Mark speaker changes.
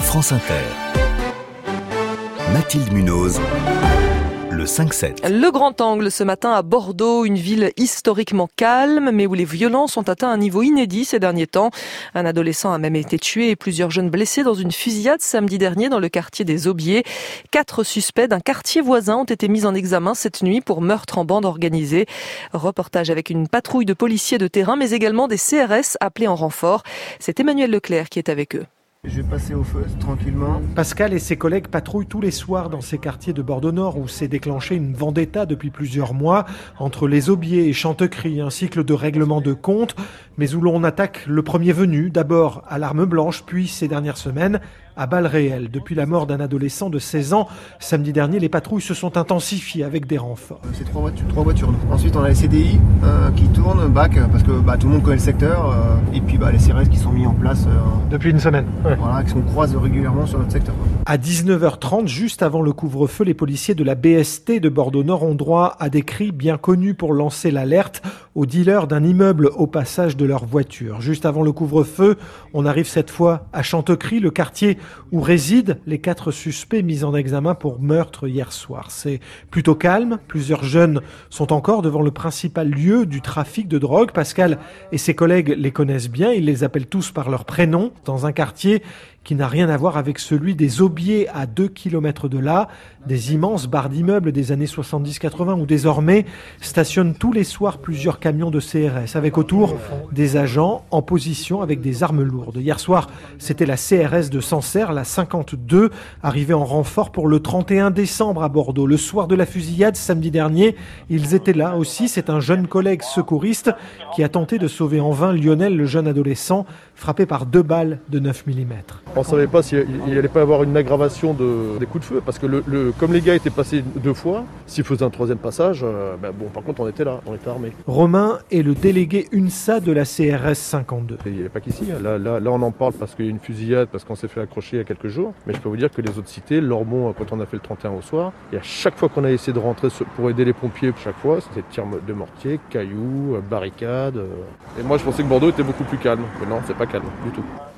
Speaker 1: France Inter. Mathilde Munoz. Le 5-7.
Speaker 2: Le grand angle ce matin à Bordeaux, une ville historiquement calme, mais où les violences ont atteint un niveau inédit ces derniers temps. Un adolescent a même été tué et plusieurs jeunes blessés dans une fusillade samedi dernier dans le quartier des Aubiers. 4 suspects d'un quartier voisin ont été mis en examen cette nuit pour meurtre en bande organisée. Reportage avec une patrouille de policiers de terrain, mais également des CRS appelés en renfort. C'est Emmanuel Leclerc qui est avec eux.
Speaker 3: Je vais passer au feu tranquillement.
Speaker 4: Pascal et ses collègues patrouillent tous les soirs dans ces quartiers de Bordeaux-Nord où s'est déclenchée une vendetta depuis plusieurs mois entre les Aubiers et Chantecry, un cycle de règlement de comptes, mais où l'on attaque le premier venu, d'abord à l'arme blanche, puis ces dernières semaines à balles réelles. Depuis la mort d'un adolescent de 16 ans, samedi dernier, les patrouilles se sont intensifiées avec des renforts.
Speaker 3: C'est trois voitures. Ensuite, on a les CDI qui tournent, BAC, parce que tout le monde connaît le secteur, et puis les CRS qui sont mis en place
Speaker 4: depuis une semaine.
Speaker 3: Voilà, qui qu'on croise régulièrement sur notre secteur.
Speaker 4: À 19h30, juste avant le couvre-feu, les policiers de la BST de Bordeaux-Nord ont droit à des cris bien connus pour lancer l'alerte aux dealers d'un immeuble au passage de leur voiture. Juste avant le couvre-feu, on arrive cette fois à Chantecry, le quartier où résident les 4 suspects mis en examen pour meurtre hier soir. C'est plutôt calme, plusieurs jeunes sont encore devant le principal lieu du trafic de drogue. Pascal et ses collègues les connaissent bien, ils les appellent tous par leur prénom, dans un quartier qui n'a rien à voir avec celui des Aubiers à 2 kilomètres de là, des immenses barres d'immeubles des années 70-80 où désormais stationnent tous les soirs plusieurs camions de CRS avec autour des agents en position avec des armes lourdes. Hier soir, c'était la CRS de Sancerre, la 52, arrivée en renfort pour le 31 décembre à Bordeaux. Le soir de la fusillade, samedi dernier, ils étaient là aussi. C'est un jeune collègue secouriste qui a tenté de sauver en vain Lionel, le jeune adolescent, frappé par 2 balles de 9 mm.
Speaker 5: On ne savait pas s'il n'allait pas y avoir une aggravation des coups de feu, parce que comme les gars étaient passés 2 fois, s'ils faisaient un 3e passage, par contre on était là, on était armés.
Speaker 4: Romain est le délégué UNSA de la CRS 52.
Speaker 5: Il n'y avait pas qu'ici, là on en parle parce qu'il y a une fusillade, parce qu'on s'est fait accrocher il y a quelques jours, mais je peux vous dire que les autres cités, Lormont, quand on a fait le 31 au soir, et à chaque fois qu'on a essayé de rentrer pour aider les pompiers, chaque fois c'était tirs de mortier, cailloux, barricades. Et moi je pensais que Bordeaux était beaucoup plus calme, mais non, c'est pas calme du tout.